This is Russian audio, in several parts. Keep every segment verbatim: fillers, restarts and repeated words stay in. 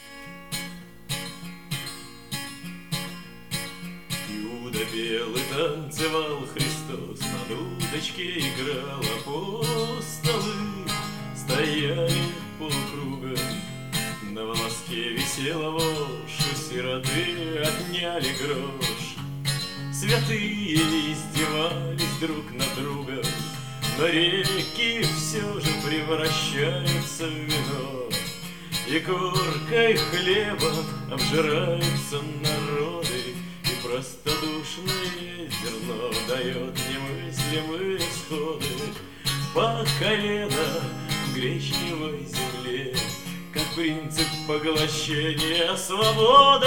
Иуда белый танцевал, Христос над удочке играл, апостолы стояли полукругом. На волоске висела вошь, у сироты отняли грош. Святые издевались друг над другом, но реки все же превращаются в вино, и коркой хлеба обжираются народы, и простодушное зерно дает немыслимые всходы по колено в гречневой земле, как принцип поглощения свободы.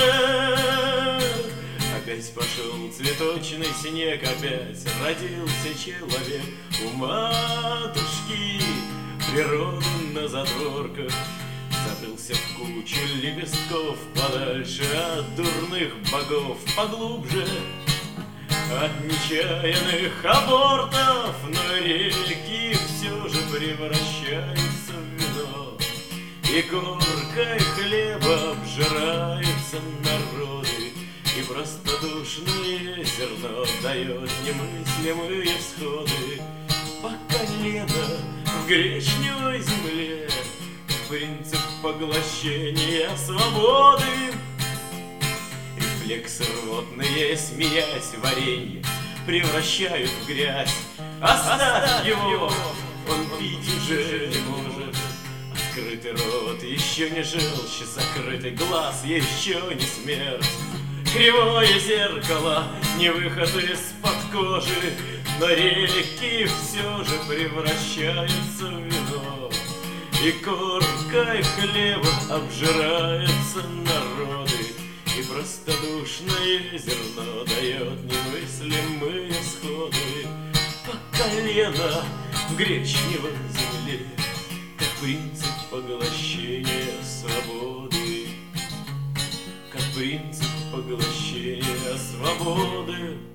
Опять пошел цветочный снег, опять родился человек у матушки природы на задворках. Забылся в кучу лепестков подальше от дурных богов, поглубже от нечаянных абортов, но реки все же превращаются в вино, и коркой хлеба обжираются народы, и простодушное зерно дает немыслимые всходы по колено в гречневой земле, принцип поглощения свободы. Рефлексы рвотные, смеясь, варенье превращают в грязь. Оставь его, он пить уже не может. Открытый рот еще не желчь, закрытый глаз еще не смерть. Кривое зеркало, не выход из-под кожи, но реки все же превращаются в вино, и коркой хлеба обжираются народы, и простодушное зерно дает немыслимые всходы по колено в гречневой земле, как принцип поглощения свободы, как принцип поглощения свободы.